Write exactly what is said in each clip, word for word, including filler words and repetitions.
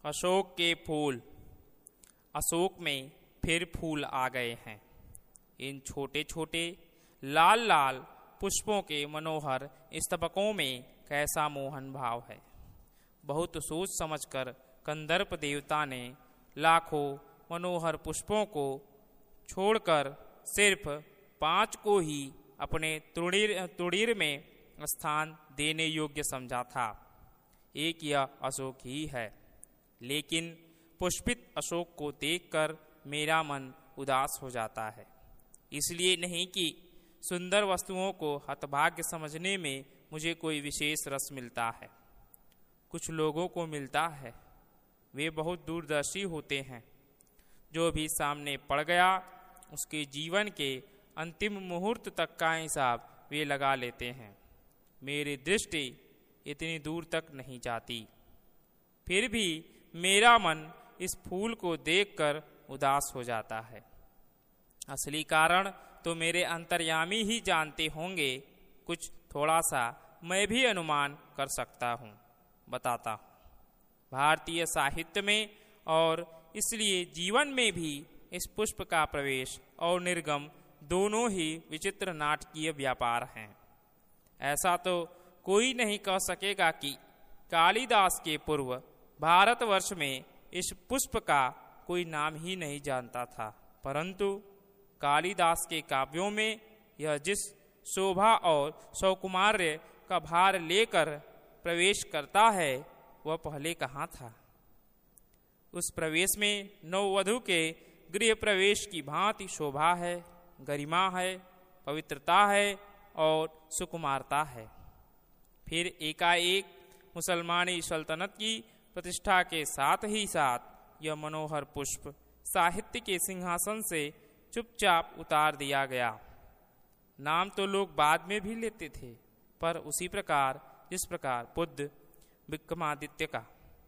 अशोक के फूल। अशोक में फिर फूल आ गए हैं। इन छोटे छोटे लाल लाल पुष्पों के मनोहर स्तबकों में कैसा मोहन भाव है। बहुत सोच समझकर कंदर्प देवता ने लाखों मनोहर पुष्पों को छोड़कर सिर्फ पांच को ही अपने तुड़ीर तुड़ीर में स्थान देने योग्य समझा था। एक यह अशोक ही है, लेकिन पुष्पित अशोक को देखकर मेरा मन उदास हो जाता है। इसलिए नहीं कि सुंदर वस्तुओं को हतभाग्य समझने में मुझे कोई विशेष रस मिलता है। कुछ लोगों को मिलता है, वे बहुत दूरदर्शी होते हैं। जो भी सामने पड़ गया उसके जीवन के अंतिम मुहूर्त तक का हिसाब वे लगा लेते हैं। मेरी दृष्टि इतनी दूर तक नहीं जाती। फिर भी मेरा मन इस फूल को देखकर उदास हो जाता है। असली कारण तो मेरे अंतर्यामी ही जानते होंगे। कुछ थोड़ा सा मैं भी अनुमान कर सकता हूँ, बताता हूँ। भारतीय साहित्य में और इसलिए जीवन में भी इस पुष्प का प्रवेश और निर्गम दोनों ही विचित्र नाटकीय व्यापार हैं। ऐसा तो कोई नहीं कह सकेगा कि कालिदास के पूर्व भारतवर्ष में इस पुष्प का कोई नाम ही नहीं जानता था, परंतु कालिदास के काव्यों में यह जिस शोभा और सौकुमार्य का भार लेकर प्रवेश करता है वह पहले कहाँ था। उस प्रवेश में नववधू के गृह प्रवेश की भांति शोभा है, गरिमा है, पवित्रता है और सुकुमारता है। फिर एकाएक मुसलमानी सल्तनत की प्रतिष्ठा के साथ ही साथ यह मनोहर पुष्प साहित्य के सिंहासन से चुपचाप उतार दिया गया। नाम तो लोग बाद में भी लेते थे, पर उसी प्रकार जिस प्रकार बुद्ध विक्रमादित्य का।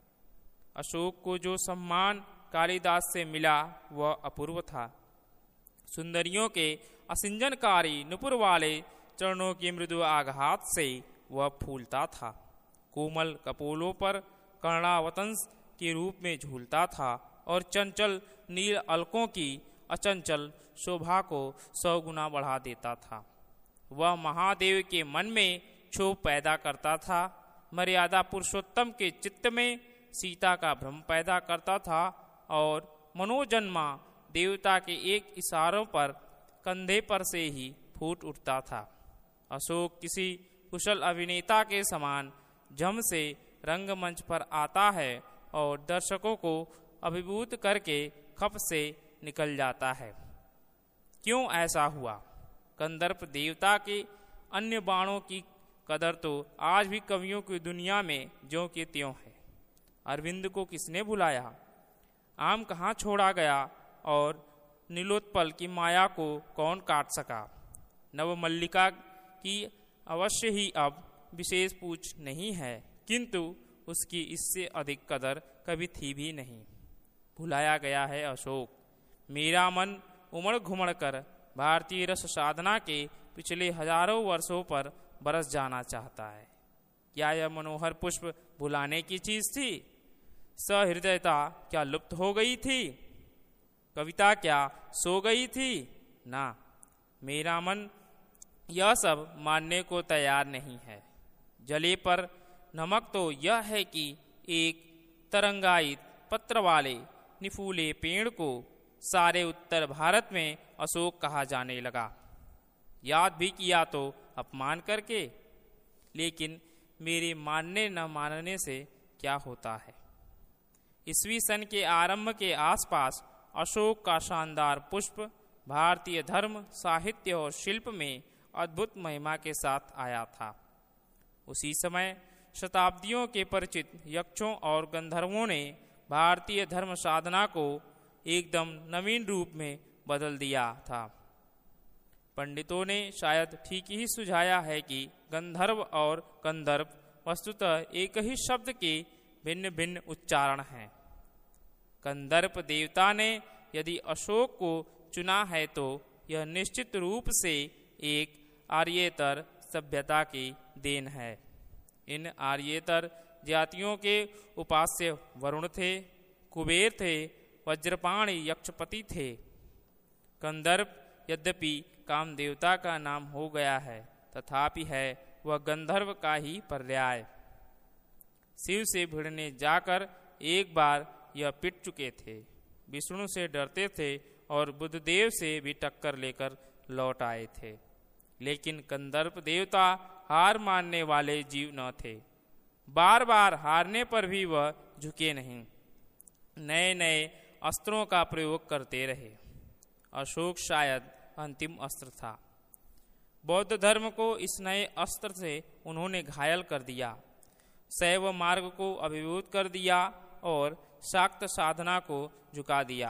अशोक को जो सम्मान कालिदास से मिला वह अपूर्व था। सुंदरियों के असिंजनकारी नुपुर वाले चरणों के मृदु आघात से वह फूलता था। कोमल कपोलों पर कर्णावतंस के रूप में झूलता था और चंचल नील अलकों की अचंचल शोभा को सौ गुना बढ़ा देता था। वह महादेव के मन में क्षोभ पैदा करता था, मर्यादा पुरुषोत्तम के चित्त में सीता का भ्रम पैदा करता था और मनोजन्मा देवता के एक इशारों पर कंधे पर से ही फूट उठता था। अशोक किसी कुशल अभिनेता के समान जम से रंगमंच पर आता है और दर्शकों को अभिभूत करके खप से निकल जाता है। क्यों ऐसा हुआ? कंदर्प देवता के अन्य बाणों की कदर तो आज भी कवियों की दुनिया में ज्यों के त्यों है। अरविंद को किसने भुलाया? आम कहाँ छोड़ा गया और नीलोत्पल की माया को कौन काट सका? नवमल्लिका की अवश्य ही अब विशेष पूछ नहीं है, किंतु उसकी इससे अधिक कदर कभी थी भी नहीं। भुलाया गया है अशोक। मेरा मन उमड़ घुमड़ कर भारतीय रस साधना के पिछले हजारों वर्षों पर बरस जाना चाहता है। क्या यह मनोहर पुष्प भुलाने की चीज थी? सहृदयता क्या लुप्त हो गई थी? कविता क्या सो गई थी? ना, मेरा मन यह सब मानने को तैयार नहीं है। जले पर नमक तो यह है कि एक तरंगायित पत्र वाले निफूले पेड़ को सारे उत्तर भारत में अशोक कहा जाने लगा। याद भी किया तो अपमान करके, लेकिन मेरे मानने न मानने से क्या होता है। ईस्वी सन के आरंभ के आसपास अशोक का शानदार पुष्प भारतीय धर्म, साहित्य और शिल्प में अद्भुत महिमा के साथ आया था। उसी समय शताब्दियों के परिचित यक्षों और गंधर्वों ने भारतीय धर्म साधना को एकदम नवीन रूप में बदल दिया था। पंडितों ने शायद ठीक ही सुझाया है कि गंधर्व और गंधर्व वस्तुतः एक ही शब्द के भिन्न भिन्न उच्चारण हैं। कंदर्प देवता ने यदि अशोक को चुना है तो यह निश्चित रूप से एक आर्येतर सभ्यता की देन है। इन आर्येतर जातियों के उपास्य वरुण थे, कुबेर थे, वज्रपाणि यक्षपति थे। गंधर्व यद्यपि काम देवता का नाम हो गया है, तथापि है वह गंधर्व का ही पर्याय। शिव से भिड़ने जाकर एक बार यह पिट चुके थे, विष्णु से डरते थे और बुद्धदेव से भी टक्कर लेकर लौट आए थे। लेकिन गंधर्व देवता हार मानने वाले जीव न थे। बार बार हारने पर भी वह झुके नहीं, नए नए अस्त्रों का प्रयोग करते रहे। अशोक शायद अंतिम अस्त्र था। बौद्ध धर्म को इस नए अस्त्र से उन्होंने घायल कर दिया, शैव मार्ग को अभिभूत कर दिया और शाक्त साधना को झुका दिया।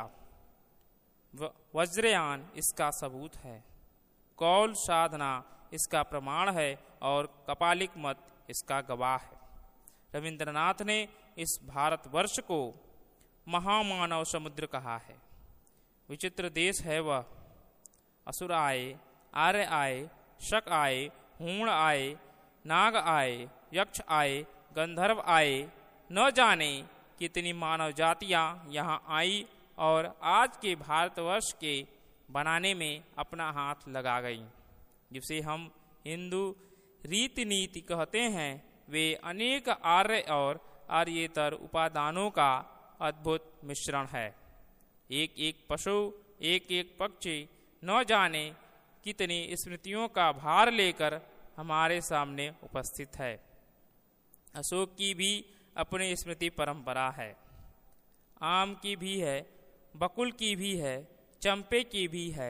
वज्रयान इसका सबूत है, कौल साधना इसका प्रमाण है और कपालिक मत इसका गवाह है। रविंद्रनाथ ने इस भारतवर्ष को महामानव समुद्र कहा है। विचित्र देश है वह। असुर आए, आर्य आए, शक आए, हूण आए, नाग आए, यक्ष आए, गंधर्व आए, न जाने कितनी मानव जातियां यहाँ आई और आज के भारतवर्ष के बनाने में अपना हाथ लगा गईं। जिसे हम हिंदू रीति नीति कहते हैं, वे अनेक आर्य और आर्येतर उपादानों का अद्भुत मिश्रण है। एक एक पशु, एक एक पक्षी न जाने कितनी स्मृतियों का भार लेकर हमारे सामने उपस्थित है। अशोक की भी अपनी स्मृति परंपरा है, आम की भी है, बकुल की भी है, चंपे की भी है।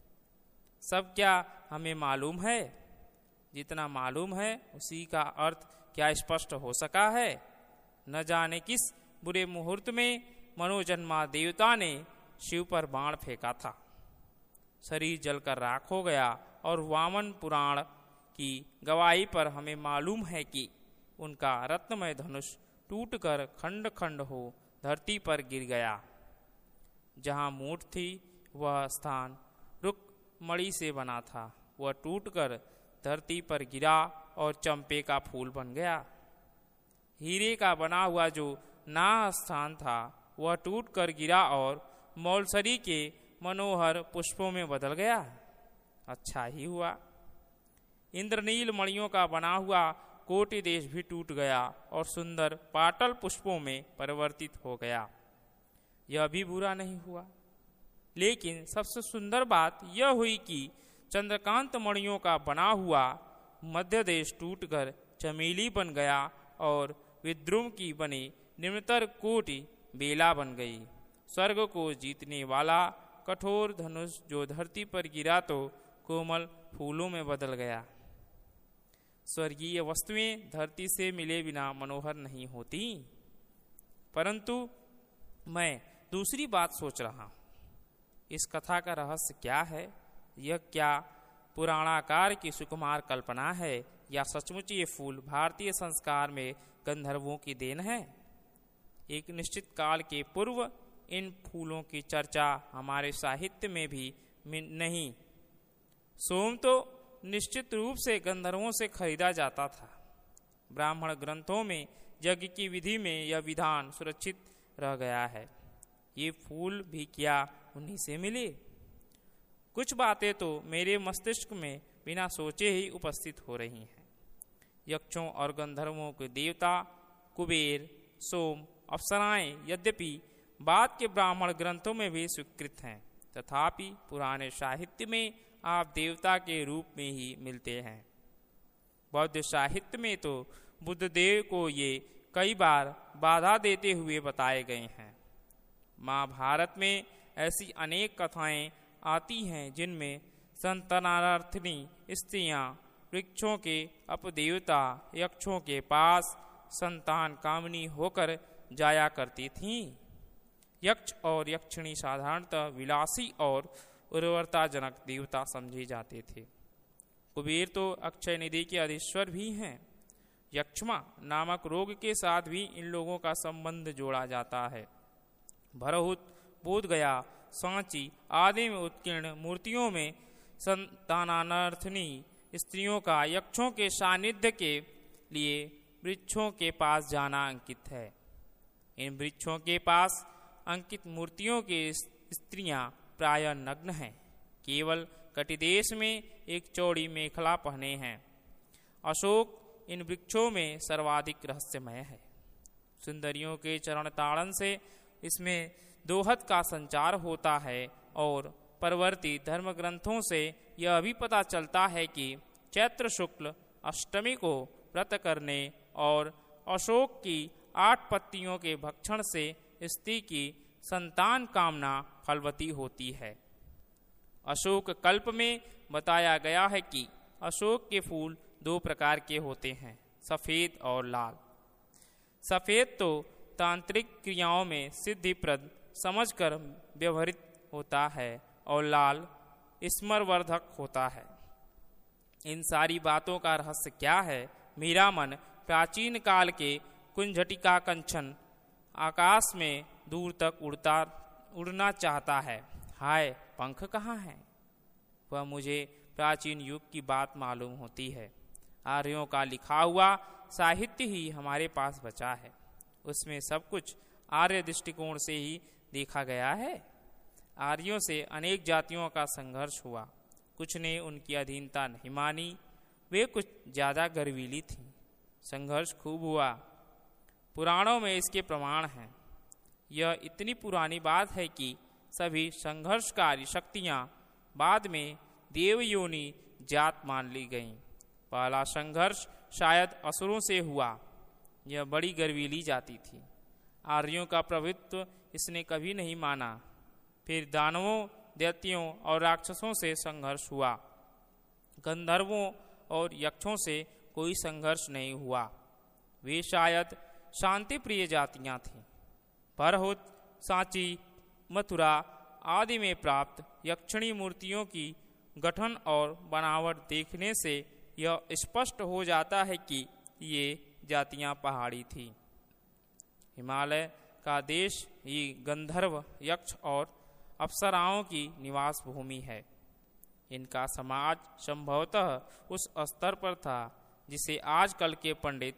सब क्या हमें मालूम है? जितना मालूम है उसी का अर्थ क्या स्पष्ट हो सका है? न जाने किस बुरे मुहूर्त में मनोजन्मा देवता ने शिव पर बाण फेंका था, शरीर जलकर राख हो गया और वामन पुराण की गवाही पर हमें मालूम है कि उनका रत्नमय धनुष टूटकर खंड खंड हो धरती पर गिर गया। जहाँ मूठ थी वह स्थान रुक मणि से बना था, वह टूटकर धरती पर गिरा और चंपे का फूल बन गया। हीरे का बना हुआ जो नाह स्थान था वह टूटकर गिरा और मौलसरी के मनोहर पुष्पों में बदल गया। अच्छा ही हुआ। इंद्रनील मणियों का बना हुआ कोटि देश भी टूट गया और सुंदर पाटल पुष्पों में परिवर्तित हो गया। यह भी बुरा नहीं हुआ। लेकिन सबसे सुंदर बात यह हुई कि चंद्रकांत मणियों का बना हुआ मध्य देश टूटकर चमेली बन गया और विद्रुम की बनी निम्नतर कोटि बेला बन गई। स्वर्ग को जीतने वाला कठोर धनुष जो धरती पर गिरा तो कोमल फूलों में बदल गया। स्वर्गीय वस्तुएं धरती से मिले बिना मनोहर नहीं होती। परंतु मैं दूसरी बात सोच रहा हूं, इस कथा का रहस्य क्या है? यह क्या पुराणाकार की सुकुमार कल्पना है या सचमुच ये फूल भारतीय संस्कार में गंधर्वों की देन है? एक निश्चित काल के पूर्व इन फूलों की चर्चा हमारे साहित्य में भी नहीं। सोम तो निश्चित रूप से गंधर्वों से खरीदा जाता था। ब्राह्मण ग्रंथों में यज्ञ की विधि में यह विधान सुरक्षित रह गया है। ये फूल भी क्या उन्हीं से मिले? कुछ बातें तो मेरे मस्तिष्क में बिना सोचे ही उपस्थित हो रही हैं। यक्षों और गंधर्वों के देवता कुबेर, सोम, अप्सराएं यद्यपि बाद के ब्राह्मण ग्रंथों में भी स्वीकृत हैं, तथापि पुराने साहित्य में आप देवता के रूप में ही मिलते हैं। बौद्ध साहित्य में तो बुद्धदेव को ये कई बार बाधा देते हुए बताए गए हैं। महाभारत में ऐसी अनेक कथाएं आती हैं जिनमें संतानार्थिनी स्त्रियां वृक्षों के अपदेवता यक्षों के पास संतान कामनी होकर जाया करती थीं। यक्ष और यक्षिणी साधारणतः विलासी और उर्वरताजनक देवता समझे जाते थे। कुबेर तो अक्षय निधि के अधीश्वर भी हैं। यक्षमा नामक रोग के साथ भी इन लोगों का संबंध जोड़ा जाता है। भरहुत, बोधगया, सांची आदि में उत्कीर्ण मूर्तियों में संतानार्थनी स्त्रियों का यक्षों के सानिध्य के लिए वृक्षों के पास जाना अंकित है। इन वृक्षों के पास अंकित मूर्तियों की स्त्रियां प्रायः नग्न हैं, केवल कटिदेश में एक चौड़ी मेखला पहने हैं। अशोक इन वृक्षों में सर्वाधिक रहस्यमय है। सुंदरियों के चरण ताड़न से इसमें दोहत का संचार होता है और परवर्ती धर्म ग्रंथों से यह भी पता चलता है कि चैत्र शुक्ल अष्टमी को व्रत करने और अशोक की आठ पत्तियों के भक्षण से स्त्री की संतान कामना फलवती होती है। अशोक कल्प में बताया गया है कि अशोक के फूल दो प्रकार के होते हैं, सफ़ेद और लाल। सफ़ेद तो तांत्रिक क्रियाओं में सिद्धिप्रद समझकर व्यवहृत होता है और लाल स्मरवर्धक होता है। इन सारी बातों का रहस्य क्या है? मेरा मन प्राचीन काल के कुंजटिका कंचन आकाश में दूर तक उड़ता उड़ना चाहता है। हाय, पंख कहाँ हैं? वह मुझे प्राचीन युग की बात मालूम होती है। आर्यों का लिखा हुआ साहित्य ही हमारे पास बचा है। उसमें सब कुछ आर्य दृष्टिकोण से ही देखा गया है। आर्यों से अनेक जातियों का संघर्ष हुआ। कुछ ने उनकी अधीनता नहीं मानी, वे कुछ ज़्यादा गर्वीली थीं। संघर्ष खूब हुआ। पुराणों में इसके प्रमाण हैं। यह इतनी पुरानी बात है कि सभी संघर्षकारी शक्तियाँ बाद में देवयोनि जात मान ली गईं। पहला संघर्ष शायद असुरों से हुआ। यह बड़ी गर्वीली जाति थी। आर्यों का प्रभुत्व इसने कभी नहीं माना। फिर दानवों, दैत्यों और राक्षसों से संघर्ष हुआ। गंधर्वों और यक्षों से कोई संघर्ष नहीं हुआ। वे शायद शांति प्रिय जातियां थीं। परहुत, सांची, मथुरा आदि में प्राप्त यक्षिणी मूर्तियों की गठन और बनावट देखने से यह स्पष्ट हो जाता है कि ये जातियां पहाड़ी थीं। हिमालय का देश ही गंधर्व, यक्ष और अप्सराओं की निवास भूमि है। इनका समाज संभवतः उस स्तर पर था जिसे आजकल के पंडित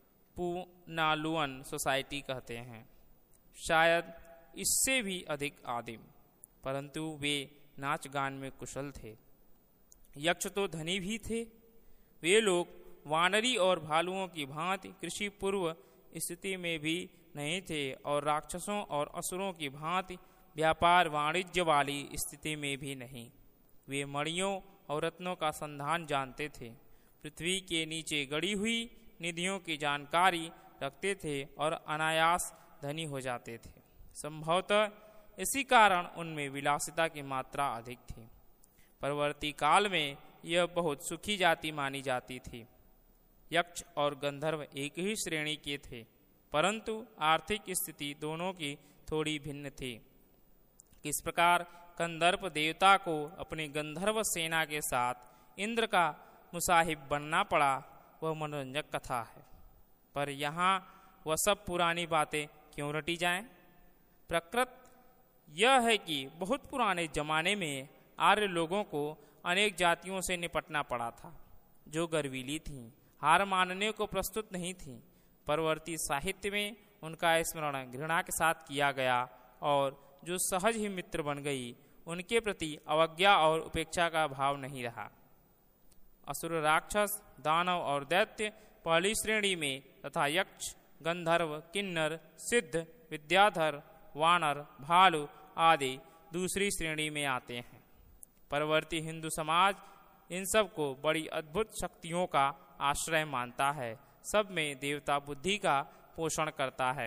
पूनालुअन सोसाइटी कहते हैं, शायद इससे भी अधिक आदिम, परंतु वे नाच गान में कुशल थे। यक्ष तो धनी भी थे। वे लोग वानरी और भालुओं की भांति कृषि पूर्व स्थिति में भी नहीं थे और राक्षसों और असुरों की भांति व्यापार वाणिज्य वाली स्थिति में भी नहीं। वे मणियों और रत्नों का संधान जानते थे, पृथ्वी के नीचे गड़ी हुई निधियों की जानकारी रखते थे और अनायास धनी हो जाते थे। संभवतः इसी कारण उनमें विलासिता की मात्रा अधिक थी। परवर्ती काल में यह बहुत सुखी जाति मानी जाती थी। यक्ष और गंधर्व एक ही श्रेणी के थे, परंतु आर्थिक स्थिति दोनों की थोड़ी भिन्न थी। किस प्रकार कंदर्प देवता को अपनी गंधर्व सेना के साथ इंद्र का मुसाहिब बनना पड़ा, वह मनोरंजक कथा है। पर यहाँ वह सब पुरानी बातें क्यों रटी जाएं? प्रकृत यह है कि बहुत पुराने जमाने में आर्य लोगों को अनेक जातियों से निपटना पड़ा था जो गर्वीली थीं, हार मानने को प्रस्तुत नहीं थीं। परवर्ती साहित्य में उनका स्मरण घृणा के साथ किया गया और जो सहज ही मित्र बन गई, उनके प्रति अवज्ञा और उपेक्षा का भाव नहीं रहा। असुर, राक्षस, दानव और दैत्य पहली श्रेणी में तथा यक्ष, गंधर्व, किन्नर, सिद्ध, विद्याधर, वानर, भालू आदि दूसरी श्रेणी में आते हैं। परवर्ती हिंदू समाज इन सब को बड़ी अद्भुत शक्तियों का आश्रय मानता है। सब में देवता बुद्धि का पोषण करता है।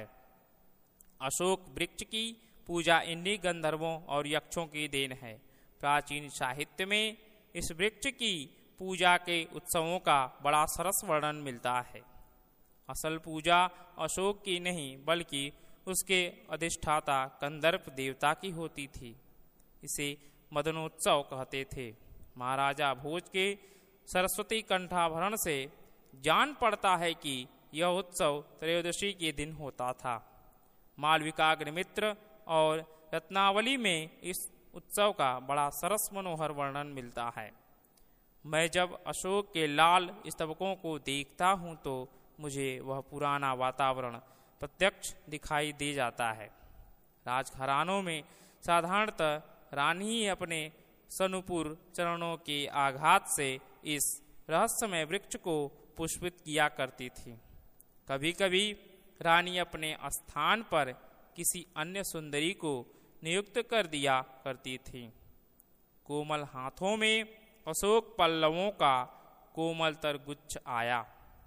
अशोक वृक्ष की पूजा इन्हीं गंधर्वों और यक्षों की देन है। प्राचीन साहित्य में इस वृक्ष की पूजा के उत्सवों का बड़ा सरस वर्णन मिलता है। असल पूजा अशोक की नहीं बल्कि उसके अधिष्ठाता कंदर्प देवता की होती थी। इसे मदनोत्सव कहते थे। महाराजा भोज के सरस्वती कंठाभरण से जान पड़ता है कि यह उत्सव त्रयोदशी के दिन होता था। मालविकाग्निमित्र और रत्नावली में इस उत्सव का बड़ा सरस मनोहर वर्णन मिलता है। मैं जब अशोक के लाल स्तबकों को देखता हूँ तो मुझे वह पुराना वातावरण प्रत्यक्ष दिखाई दे जाता है। राजघरानों में साधारणतः रानी ही अपने सनुपुर चरणों के आघात से इस रहस्यमय वृक्ष को पुष्पित किया करती थी। कभी कभी रानी अपने स्थान पर किसी अन्य सुंदरी को नियुक्त कर दिया करती थी। कोमल हाथों में अशोक पल्लवों का कोमलतर गुच्छ आया।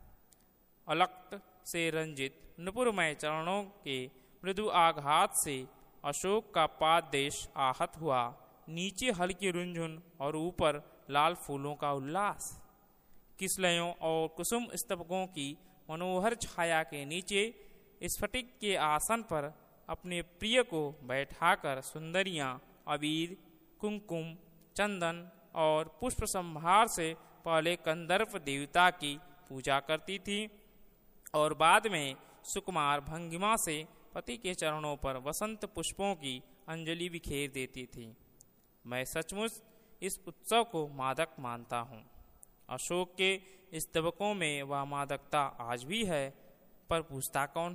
अलक्त से रंजित नुपुरमय चरणों के मृदु आघात से अशोक का पाद देश आहत हुआ। नीचे हल्की रुंझुन और ऊपर लाल फूलों का उल्लास। किसलयों और कुसुम स्तबकों की मनोहर छाया के नीचे स्फटिक के आसन पर अपने प्रिय को बैठाकर सुंदरियां अबीर, कुमकुम, चंदन और पुष्प संभार से पहले कंदर्प देवता की पूजा करती थी और बाद में सुकुमार भंगिमा से पति के चरणों पर वसंत पुष्पों की अंजलि बिखेर देती थी। मैं सचमुच इस उत्सव को मादक मानता हूँ। अशोक के स्तबकों में वह मादकता आज भी है, पर पूछता कौन?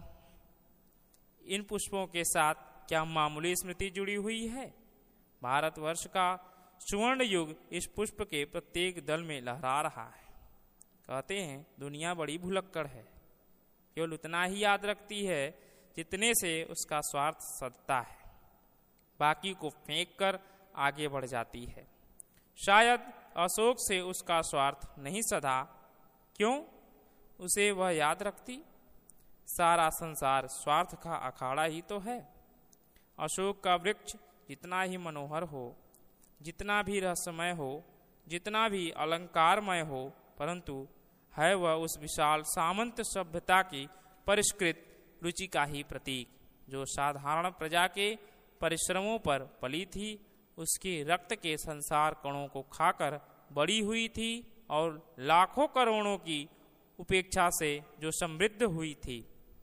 इन पुष्पों के साथ क्या मामूली स्मृति जुड़ी हुई है? भारतवर्ष का सुवर्ण युग इस पुष्प के प्रत्येक दल में लहरा रहा है। कहते हैं दुनिया बड़ी भुलक्कड़ है, केवल उतना ही याद रखती है जितने से उसका स्वार्थ सधता है, बाकी को फेंक कर आगे बढ़ जाती है। शायद अशोक से उसका स्वार्थ नहीं सधा। क्यों? उसे वह याद रखती। सारा संसार स्वार्थ का अखाड़ा ही तो है। अशोक का वृक्ष जितना ही मनोहर हो, जितना भी रहस्यमय हो, जितना भी अलंकारमय हो, परंतु है वह उस विशाल सामंत सभ्यता की परिष्कृत रुचि का ही प्रतीक, जो साधारण प्रजा के परिश्रमों पर पली थी, उसके रक्त के संसार कणों को खाकर बड़ी हुई थी और लाखों करोड़ों की उपेक्षा से जो समृद्ध हुई थी।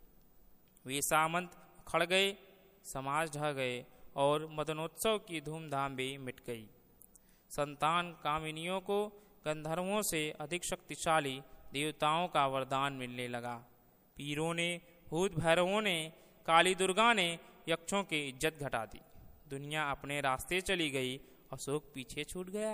वे सामंत खड़ गए, समाज ढह गए और मदनोत्सव की धूमधाम भी मिट गई। संतान कामिनियों को गंधर्वों से अधिक शक्तिशाली देवताओं का वरदान मिलने लगा। पीरों ने, भूत भैरवों ने, काली दुर्गा ने यक्षों की इज्जत घटा दी। दुनिया अपने रास्ते चली गई, अशोक पीछे छूट गया।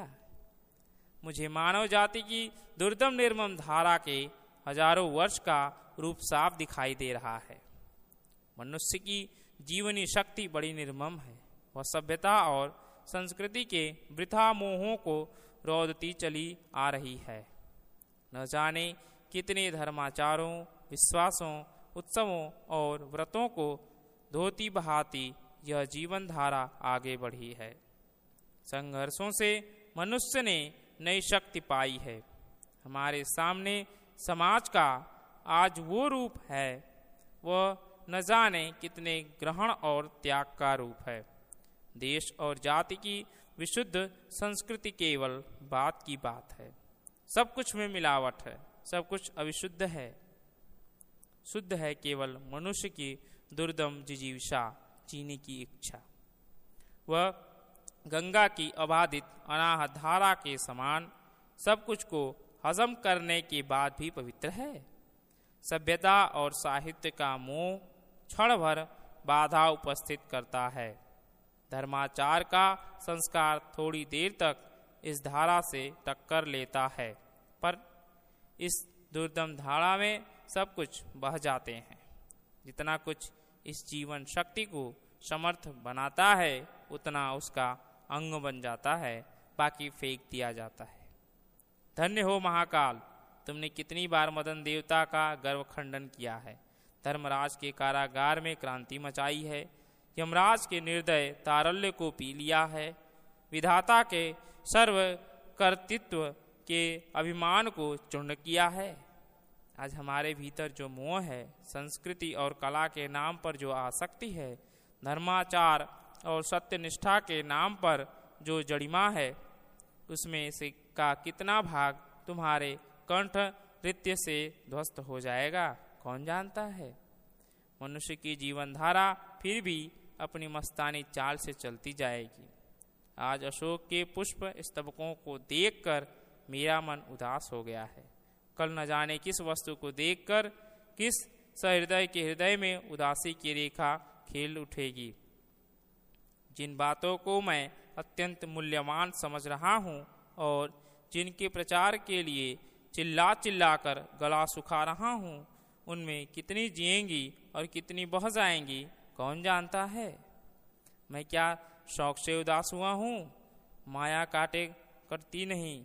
मुझे मानव जाति की दुर्दम निर्मम धारा के हजारों वर्ष का रूप साफ दिखाई दे रहा है। मनुष्य की जीवनी शक्ति बड़ी निर्मम है। वह सभ्यता और संस्कृति के वृथा मोहों को रौदती चली आ रही है। न जाने कितने धर्माचारों, विश्वासों, उत्सवों और व्रतों को धोती बहाती यह जीवन धारा आगे बढ़ी है। संघर्षों से मनुष्य ने नई शक्ति पाई है। हमारे सामने समाज का आज वो रूप है, वह न जाने कितने ग्रहण और त्याग का रूप है। देश और जाति की विशुद्ध संस्कृति केवल बात की बात है। सब कुछ में मिलावट है, सब कुछ अविशुद्ध है। शुद्ध है केवल मनुष्य की दुर्दम जिजीविषा, जीने की इच्छा। वह गंगा की अबाधित अनाहत धारा के समान सब कुछ को हजम करने के बाद भी पवित्र है। सभ्यता और साहित्य का मोह क्षण भर बाधा उपस्थित करता है। धर्माचार का संस्कार थोड़ी देर तक इस धारा से टक्कर लेता है, पर इस दुर्दम धारा में सब कुछ बह जाते हैं। जितना कुछ इस जीवन शक्ति को समर्थ बनाता है, उतना उसका अंग बन जाता है, बाकी फेंक दिया जाता है। धन्य हो महाकाल, तुमने कितनी बार मदन देवता का गर्व खंडन किया है। धर्मराज के कारागार में क्रांति मचाई है। यमराज के निर्दय तारल्य को पी लिया है। विधाता के सर्व कर्तृत्व के अभिमान को चूर्ण किया है। आज हमारे भीतर जो मोह है, संस्कृति और कला के नाम पर जो आसक्ति है, धर्माचार और सत्यनिष्ठा के नाम पर जो जड़िमा है, उसमें से का कितना भाग तुम्हारे कंठ नृत्य से ध्वस्त हो जाएगा, कौन जानता है। मनुष्य की जीवन धारा फिर भी अपनी मस्तानी चाल से चलती जाएगी। आज अशोक के पुष्प स्तबकों को देखकर मेरा मन उदास हो गया है। कल न जाने किस वस्तु को देखकर किस सहृदय के हृदय में उदासी की रेखा खेल उठेगी। जिन बातों को मैं अत्यंत मूल्यवान समझ रहा हूँ और जिनके प्रचार के लिए चिल्ला चिल्ला कर गला सुखा रहा हूँ, उनमें कितनी जिएंगी और कितनी बह जाएंगी कौन जानता है। मैं क्या शौक से उदास हुआ हूँ, माया काटे करती नहीं।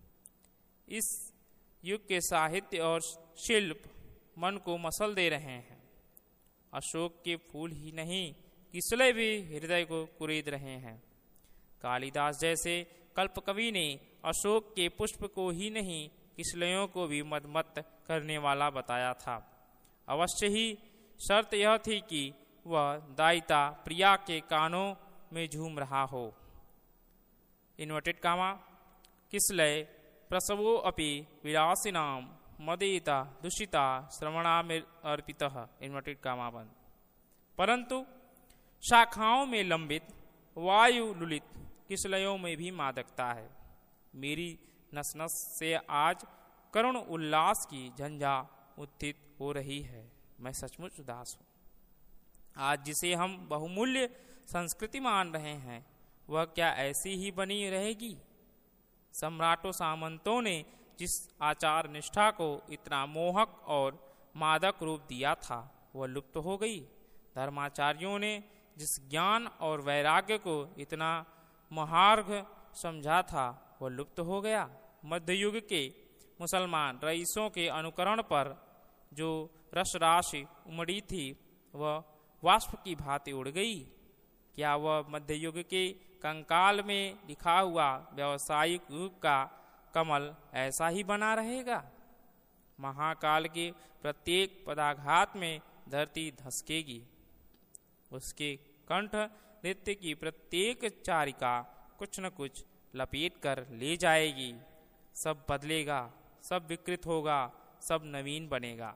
इस युग के साहित्य और शिल्प मन को मसल दे रहे हैं। अशोक के फूल ही नहीं, किसले भी हृदय को कुरेद रहे हैं। कालिदास जैसे कल्पकवि ने अशोक के पुष्प को ही नहीं, किसलयों को भी मदमत करने वाला बताया था। अवश्य ही शर्त यह थी कि वह दायिता प्रिया के कानों में झूम रहा हो। इन्वर्टेड कामा, किसलय प्रसवो अपि विलासिनाम मदेता दूषिता श्रवणा में अर्पितः, इन्वर्टेड कामा बंद। परंतु शाखाओं में लंबित वायु लुलित किसलयों में भी मादकता है। मेरी नस नस से आज करुण उल्लास की झंझा उत्थित हो रही है। मैं सचमुच उदास हूँ। आज जिसे हम बहुमूल्य संस्कृति मान रहे हैं, वह क्या ऐसी ही बनी रहेगी? सम्राटों सामंतों ने जिस आचार निष्ठा को इतना मोहक और मादक रूप दिया था, वह लुप्त हो गई। धर्माचार्यों ने जिस ज्ञान और वैराग्य को इतना महार्घ समझा था, वह लुप्त हो गया। मध्ययुग के मुसलमान रईसों के अनुकरण पर जो रस राशि उमड़ी थी, वह वाष्प की भांति उड़ गई। क्या वह मध्ययुग के कंकाल में लिखा हुआ व्यावसायिक युग का कमल ऐसा ही बना रहेगा? महाकाल के प्रत्येक पदाघात में धरती धसकेगी। उसके कंठ नृत्य की प्रत्येक चारिका कुछ न कुछ लपेट कर ले जाएगी। सब बदलेगा, सब विकृत होगा, सब नवीन बनेगा।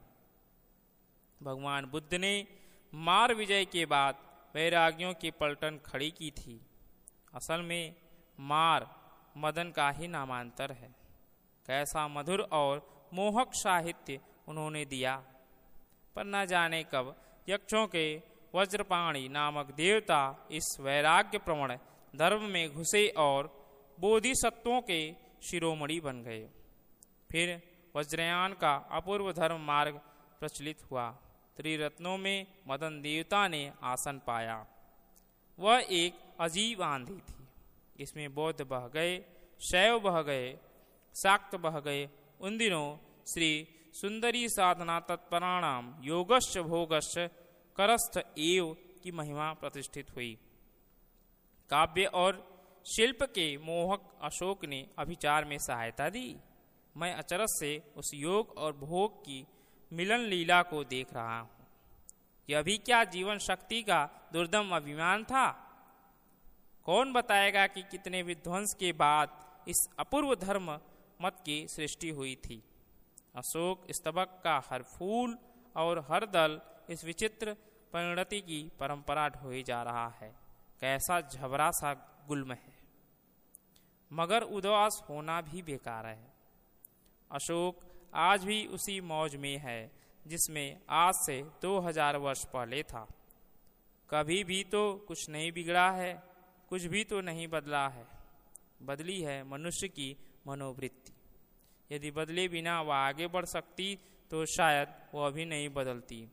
भगवान बुद्ध ने मार विजय के बाद वैरागियों की पलटन खड़ी की थी। असल में मार मदन का ही नामांतर है। कैसा मधुर और मोहक साहित्य उन्होंने दिया। पर न जाने कब यक्षों के वज्रपाणी नामक देवता इस वैराग्य प्रवण धर्म में घुसे और बोधिसत्वों के शिरोमणि बन गए। फिर वज्रयान का अपूर्व धर्म मार्ग प्रचलित हुआ। त्रिरत्नों में मदन देवता ने आसन पाया। वह एक अजीब आंधी थी। इसमें बौद्ध बह गए, शैव बह गए, शाक्त बह गए। उन दिनों श्री सुंदरी साधना तत्पराणाम योगश्च भोगश्च करस्थ एव की महिमा प्रतिष्ठित हुई। काव्य और शिल्प के मोहक अशोक ने अभिचार में सहायता दी। मैं अचरज से उस योग और भोग की मिलन लीला को देख रहा हूँ। यह भी क्या जीवन शक्ति का दुर्दम अभिमान था? कौन बताएगा कि कितने विध्वंस के बाद इस अपूर्व धर्म मत की सृष्टि हुई थी? अशोक स्तबक का हर फूल और हर दल इस विचित्र परिणति की परंपरा ढोई जा रहा है। कैसा झबरा सा गुल्म है। मगर उदास होना भी बेकार है। अशोक आज भी उसी मौज में है जिसमें आज से दो हजार वर्ष पहले था। कभी भी तो कुछ नहीं बिगड़ा है, कुछ भी तो नहीं बदला है। बदली है मनुष्य की मनोवृत्ति। यदि बदले बिना वह आगे बढ़ सकती तो शायद वह भी नहीं बदलती।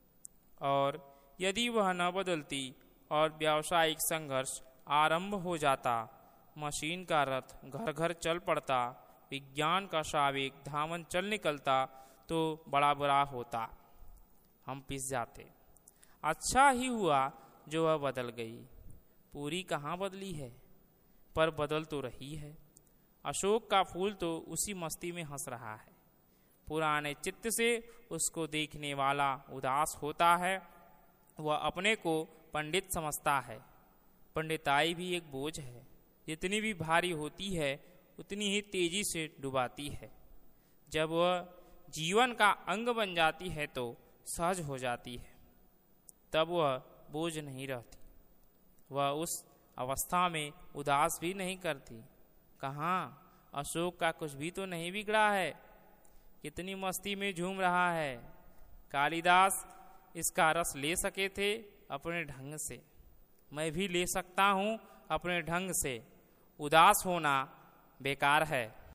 और यदि वह न बदलती और व्यावसायिक संघर्ष आरंभ हो जाता, मशीन का रथ घर घर चल पड़ता, विज्ञान का सावेग धामन चल निकलता, तो बड़ा बुरा होता। हम पिस जाते। अच्छा ही हुआ जो वह बदल गई। पूरी कहाँ बदली है, पर बदल तो रही है। अशोक का फूल तो उसी मस्ती में हंस रहा है। पुराने चित्त से उसको देखने वाला उदास होता है। वह अपने को पंडित समझता है। पंडिताई भी एक बोझ है। जितनी भी भारी होती है उतनी ही तेजी से डुबाती है। जब वह जीवन का अंग बन जाती है तो सहज हो जाती है। तब वह बोझ नहीं रहती। वह उस अवस्था में उदास भी नहीं करती। कहाँ, अशोक का कुछ भी तो नहीं बिगड़ा है। कितनी मस्ती में झूम रहा है। कालिदास इसका रस ले सके थे अपने ढंग से, मैं भी ले सकता हूँ अपने ढंग से। उदास होना बेकार है।